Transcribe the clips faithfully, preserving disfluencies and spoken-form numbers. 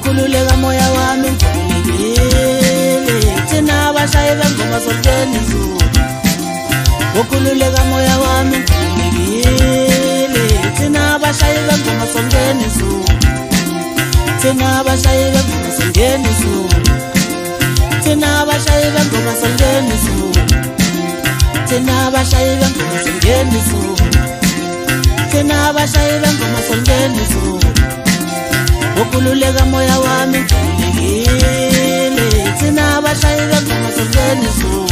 Ukhululeka moya wami ngikhululekile thina abashayi bengoma sonkeni izulu Ukhululeka moya wami ngikhululekile thina abashayi bengoma sonkeni izulu Thina abashayi bengoma sonkeni izulu Thina abashayi bengoma sonkeni izulu Thina abashayi bengoma sonkeni izulu Thina abashayi bengoma sonkeni izulu Ukhululeka moya wami ngikhululekile thina abashayi bengoma sonkeni izulu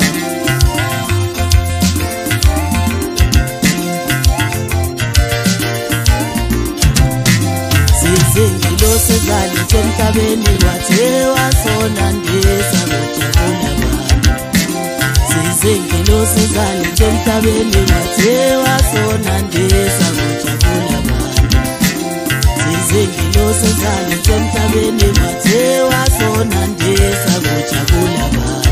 Sizingilo sezali emhlabeni wathiwa sona ndisa ngojabula bami Sizingilo sezali emhlabeni wathiwa sona ndisa ngojabula bami Sizingilo sezali emhlabeni wathiwa sona ndisa ngojabula bami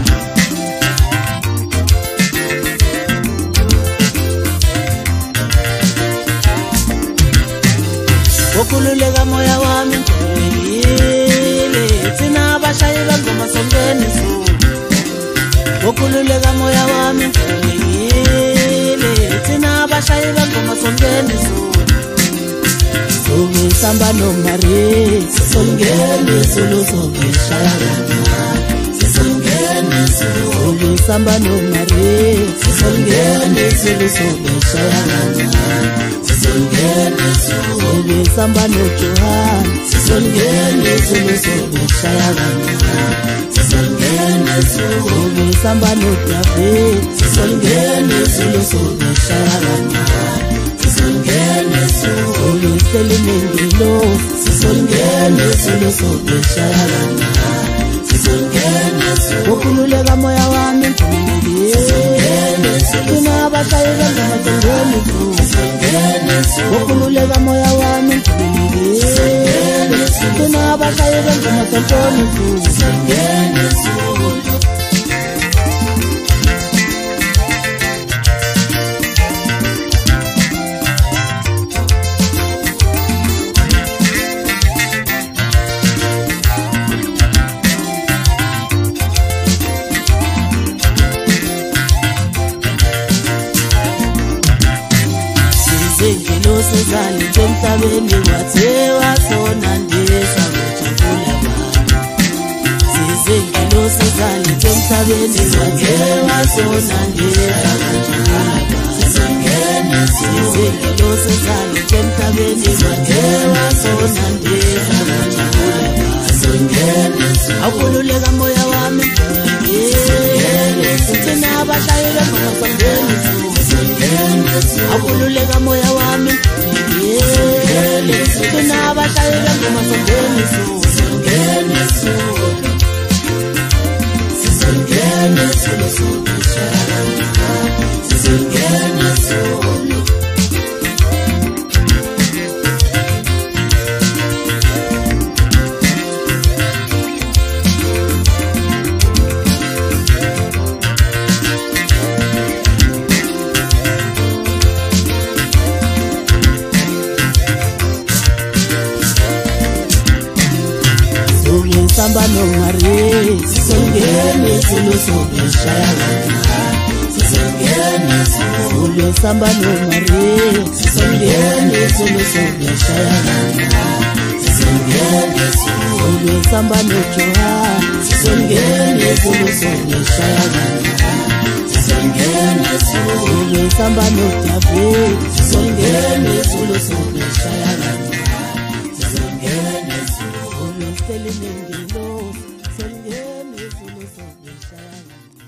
Ukhululeka moya wami ngikhululekile thina abashayi bengoma sonkeni izulu Ukhululeka moya wami ngikhululekile thina abashayi bengoma sonkeni izulu Sobe samba no mari sisongeni izulu sobe shayana Sisongeni izulu Sobe samba no mari sisongeni izulu sobe shayana Sisongeni izulu Sobe samba no Johan Sisongeni izulu sobe shayana Sisongeni izulu Sobe samba no David Sisongeni izulu sobe shayana Sisongeni izulu Sobe selimengilo Sisongeni izulu sobe shayana Sisongeni izulu Ukhululeka moya wami ngikhululekile thina abashayi bengoma sonkeni izulu Ukhululeka moya wami ngikhululekile thina abashayi bengoma sonkeni izulu Sizingilo sezali emhlabeni wathiwa sona ndisa ngojabula bami Sizingilo sezali emhlabeni wathiwa sona ndisa ngojabula bami Sizingilo sezali emhlabeni wathiwa sona ndisa ngojabula bami Ukhululeka moya wami ngikhululekile thina abashayi bengoma sonkeni izulu Ukhululeka moya wami ngikhululekile thina abashayi bengoma sonkeni izulu Sisongeni izulu Sisongeni izulu sobe shayana Sisongeni izulu Samba no mari Sisongeni izulu sobe shayana Sisongeni izulu Samba no mari Sisongeni izulu sobe shayana Sisongeni izulu Samba no Johan Sisongeni izulu sobe shayana Sisongeni izulu Samba no David Sisongeni izulu sobe shayana Sisongeni izulu Selimengilo Sisongeni izulu sobe shayana